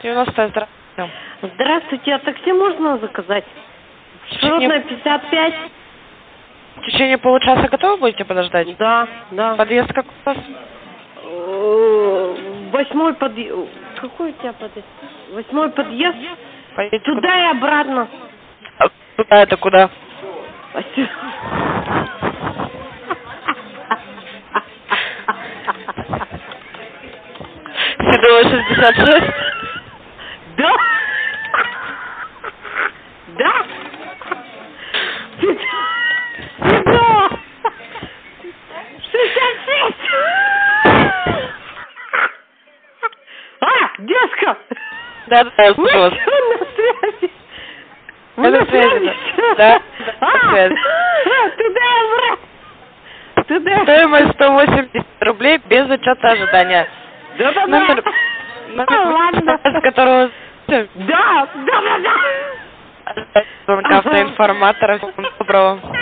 90-е, здравствуйте. Здравствуйте, а такси можно заказать? Широтная 55. В течение получаса готовы будете подождать? Да, да. Подъезд какой у вас? 8-й подъезд. Какой у тебя подъезд? 8-й подъезд? Поедете Туда куда? и обратно. А куда это куда? Седова 66? Да? Да? Седова 66! Детка! Да, я слышу вас. На связи! Я на связи, да. Да, на связи. Туда и обратно! Туда. Стоимость 180 рублей без учета ожидания. Да-да-да. Номер Ладно. с которого... Да. Звонка автоинформатора. Всего доброго.